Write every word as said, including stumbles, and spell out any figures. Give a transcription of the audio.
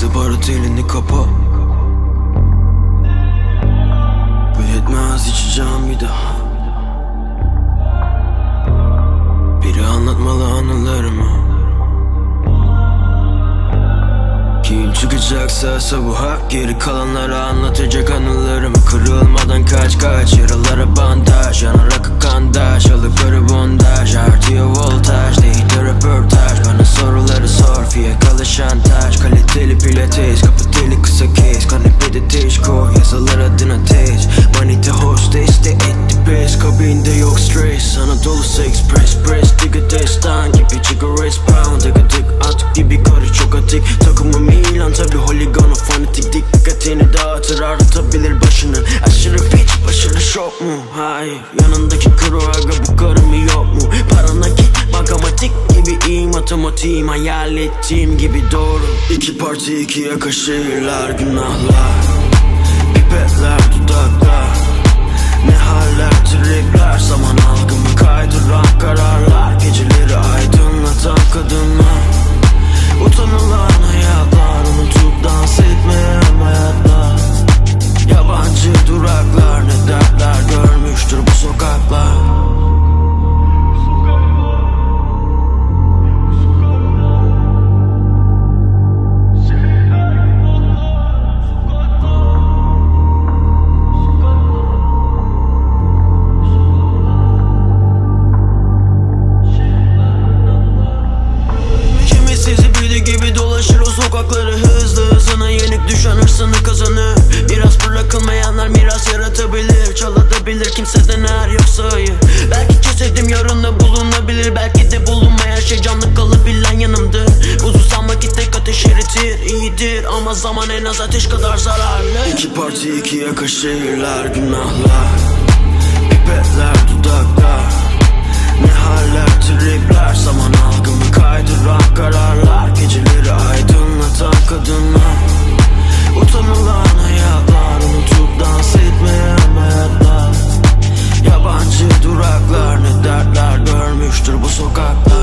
Gerekirse barut elini kapa. Bu yetmez, içeceğim bir daha. Biri anlatmalı anılarımı. Kim çıkacaksa sabuha, geri kalanlara anlatacak anılarımı. Kırılmadan kaç kaç, yaralara bandaj, yanar akı kandaj, alıkları bondaj, artıyor voltaj, değil de röportaj. Bana soruları sor, fiyakalı şantaj, kaliteli pilates, kapı teli kısa kes, kanepede teş koy, yazılar adına teş. Manita hostes de etti pes, kabinde yok stres, Anadolu Express press, digga destan gibi çıkar respawn, digga dik atık gibi karı çok atik. Takımım Milan tabi holigan, fanatik dik dikkatini dağıtır, ağrıtabilir başını. Aşırı fit, başarı şok mu? Hayır, yanındaki kuru aga bu karı mı yok mu? Para nakit, bankamatik gibi iyi matematiğim, hayal ettiğim gibi doğru. İki parti ikiye şehirler, günahlar, pipetler dudaklar, ne haller tripler, zaman algımı kaydıran kararlar, geceleri aydınlatan kadınlar, utanılan hayatlar, unutup dans etmeyen hayatlar, yabancı duraklar, ne dertler görmüştür bu sokaklar. Gibi dolaşır o sokakları, hızlı hızına yenik düşen hırsını kazanır. Biraz bırakılmayanlar miras yaratabilir, çalabilir kimseden eğer yoksa hayır. Belki cesedim yarın bulunabilir, belki de bulunmayan şey canlı kalabilen yanımdır. Buzu sanmak tek ateş eritir, iyidir ama zaman en az ateş kadar zararlı. İki parti iki yaka şehirler, günahlar, pipetler dudaklar, ne haller tripler, zaman algımı kaydıran kararlar, geceleri aydınlatan kadınlar, utanılan hayatlar, unutup dans etmeyen hayatlar, yabancı duraklar, ne dertler görmüştür bu sokaklar.